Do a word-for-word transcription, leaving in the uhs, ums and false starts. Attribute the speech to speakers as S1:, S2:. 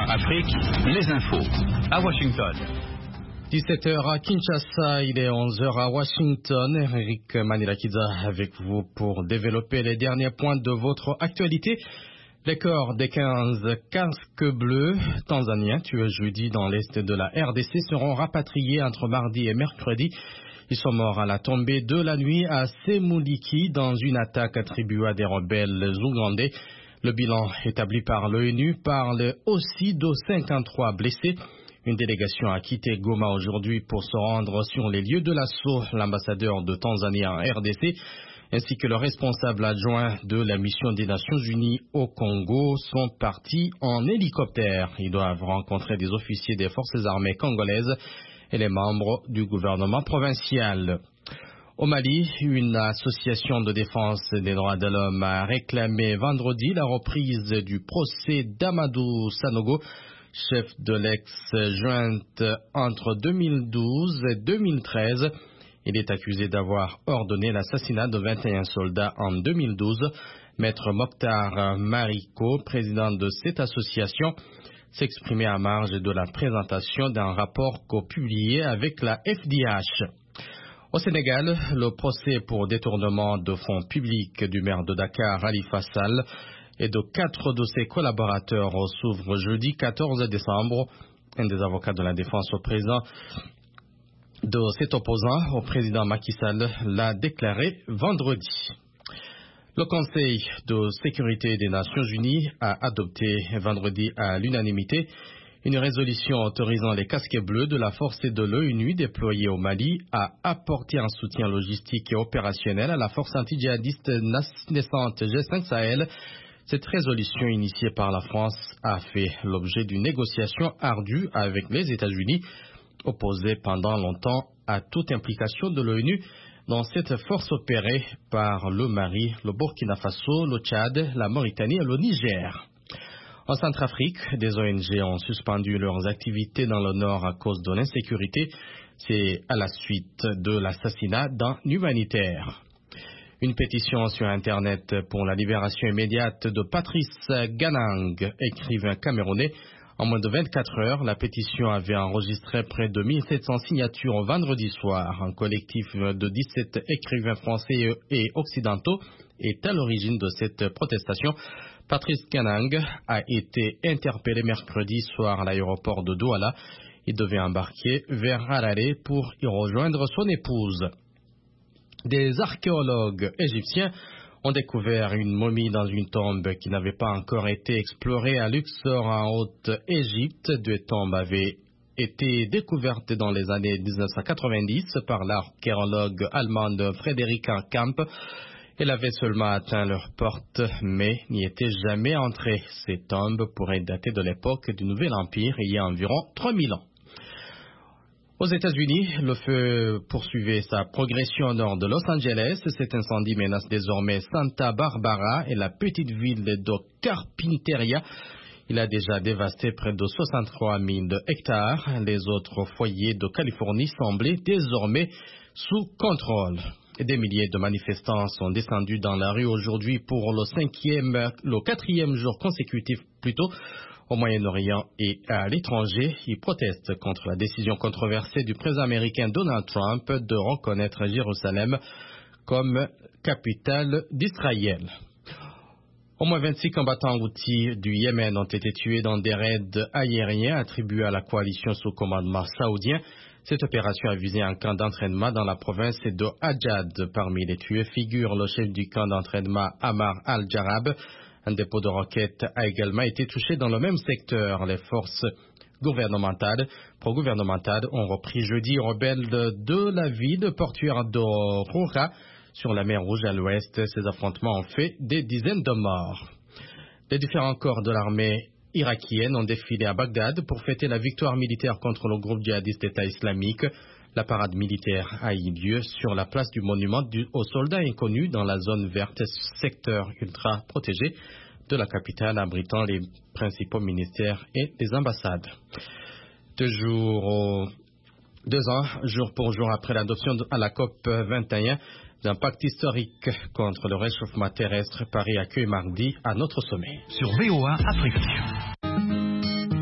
S1: Afrique, les infos. À Washington.
S2: dix-sept heures à Kinshasa, il est onze heures à Washington. Eric Manilakiza avec vous pour développer les derniers points de votre actualité. Les corps des quinze casques bleus tanzaniens tués jeudi dans l'est de la R D C seront rapatriés entre mardi et mercredi. Ils sont morts à la tombée de la nuit à Semuliki dans une attaque attribuée à des rebelles ougandais. Le bilan établi par l'ONU parle aussi de cinquante-trois blessés. Une délégation a quitté Goma aujourd'hui pour se rendre sur les lieux de l'assaut. L'ambassadeur de Tanzanie en R D C ainsi que le responsable adjoint de la mission des Nations Unies au Congo sont partis en hélicoptère. Ils doivent rencontrer des officiers des forces armées congolaises et les membres du gouvernement provincial. Au Mali, une association de défense des droits de l'homme a réclamé vendredi la reprise du procès d'Amadou Sanogo, chef de l'ex-junte entre deux mille douze et deux mille treize. Il est accusé d'avoir ordonné l'assassinat de vingt et un soldats en deux mille douze. Maître Mokhtar Mariko, président de cette association, s'exprimait à marge de la présentation d'un rapport co-publié avec la F D H. Au Sénégal, le procès pour détournement de fonds publics du maire de Dakar, Khalifa Sall, et de quatre de ses collaborateurs s'ouvre jeudi quatorze décembre. Un des avocats de la défense au président de cet opposant au président Macky Sall l'a déclaré vendredi. Le Conseil de sécurité des Nations Unies a adopté vendredi à l'unanimité une résolution autorisant les casques bleus de la force de l'ONU déployée au Mali à apporter un soutien logistique et opérationnel à la force anti-djihadiste naissante G cinq Sahel. Cette résolution initiée par la France a fait l'objet d'une négociation ardue avec les États-Unis, opposés pendant longtemps à toute implication de l'ONU dans cette force opérée par le Mali, le Burkina Faso, le Tchad, la Mauritanie et le Niger. En Centrafrique, des O N G ont suspendu leurs activités dans le nord à cause de l'insécurité. C'est à la suite de l'assassinat d'un humanitaire. Une pétition sur Internet pour la libération immédiate de Patrice Ganang, écrivain camerounais. En moins de vingt-quatre heures, la pétition avait enregistré près de mille sept cents signatures vendredi soir. Un collectif de dix-sept écrivains français et occidentaux est à l'origine de cette protestation. Patrice Ganang a été interpellé mercredi soir à l'aéroport de Douala. Il devait embarquer vers Harare pour y rejoindre son épouse. Des archéologues égyptiens ont découvert une momie dans une tombe qui n'avait pas encore été explorée à Luxor en Haute-Égypte. Deux tombes avaient été découvertes dans les années mille neuf cent quatre-vingt-dix par l'archéologue allemande Frédéric Kamp. Elle avait seulement atteint leur porte, mais n'y était jamais entrée. Ces tombes pourraient dater de l'époque du Nouvel Empire, il y a environ trois mille ans. Aux États-Unis, le feu poursuivait sa progression au nord de Los Angeles. Cet incendie menace désormais Santa Barbara et la petite ville de Carpinteria. Il a déjà dévasté près de soixante-trois mille hectares. Les autres foyers de Californie semblaient désormais sous contrôle. Des milliers de manifestants sont descendus dans la rue aujourd'hui pour le cinquième, le quatrième jour consécutif plutôt. Au Moyen-Orient et à l'étranger, ils protestent contre la décision controversée du président américain Donald Trump de reconnaître Jérusalem comme capitale d'Israël. Au moins vingt-six combattants houthis du Yémen ont été tués dans des raids aériens attribués à la coalition sous commandement saoudien. Cette opération a visé un camp d'entraînement dans la province de Hadjad. Parmi les tués figure le chef du camp d'entraînement Ammar al-Jarab. Un dépôt de roquettes a également été touché dans le même secteur. Les forces gouvernementales, pro-gouvernementales ont repris jeudi les rebelles de la ville portuaire de Roura sur la mer Rouge à l'ouest. Ces affrontements ont fait des dizaines de morts. Les différents corps de l'armée irakienne ont défilé à Bagdad pour fêter la victoire militaire contre le groupe djihadiste État islamique. La parade militaire a eu lieu sur la place du monument du, aux soldats inconnus dans la zone verte, secteur ultra protégé de la capitale abritant les principaux ministères et les ambassades. Deux jours, au, deux ans, jour pour jour après l'adoption à la COP vingt et un d'un pacte historique contre le réchauffement terrestre, Paris accueille mardi à notre sommet.
S1: Sur V O A Afrique.